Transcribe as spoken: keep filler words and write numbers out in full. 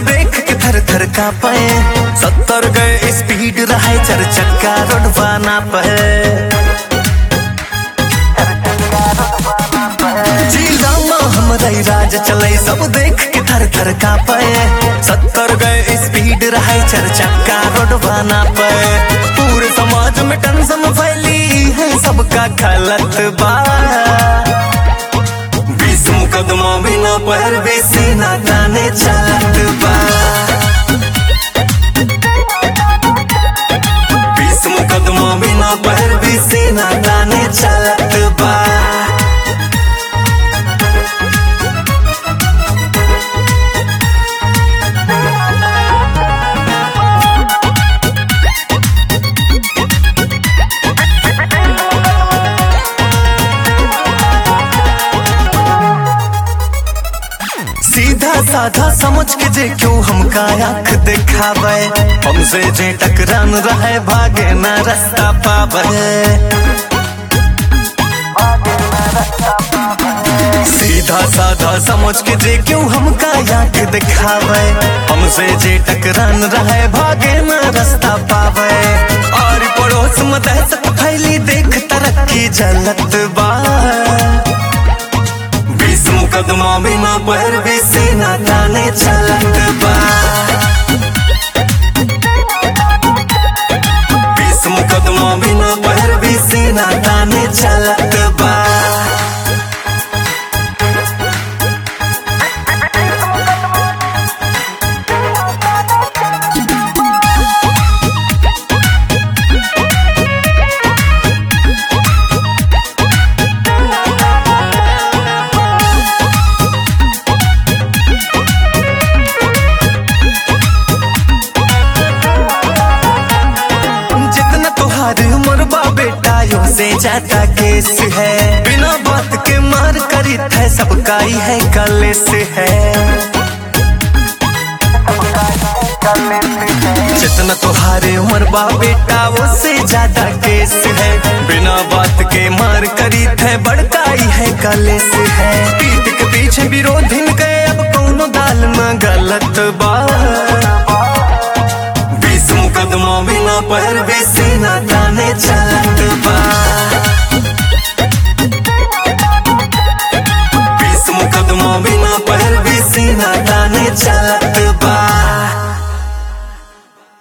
देख के थर थर का पे सत्तर गए स्पीड रहे चार चक्का रोडवा ना पे जिलामा हमरा राज चले सब देख के थर थर का पे सत्तर गए स्पीड रहे चार चक्का रोडवा ना पे पूरे समाज में टेंशन फैली है सबका गलत बा मुकदमा बिना पर बेसी ना गाने चलत बा बीस मुकदमा बिना पर बेसी ना गाने चलत बा सीधा साधा समझ के जे क्यों हमका आँख दिखावे हमसे जे टकरान रहे भागे ना रास्ता पावे सीधा साधा समझ के जे क्यों हमका आँख दिखावे हमसे जे टकरान रहे भागे ना रास्ता पावे और पड़ोस में दहशत फैली देख तरक्की जलत बा मुकदमा बिना पर बेसी ना गाने चलत बा बीस मुकदमा बिना पर बेसी ना गाने चलत बा बेटा यो से ज्यादा केस है बिना बात के मार करी थे सबका ही है कलेस है जितना तुहारे उम्र बा बेटा वो से ज्यादा केस है बिना बात के मार करी थे बड़का ही है कलेस है पीठ के पीछे विरोधी के अब कौनो दाल में गलत बा बीस मुकदमा बिना पर बेसी ना गाने चलत बा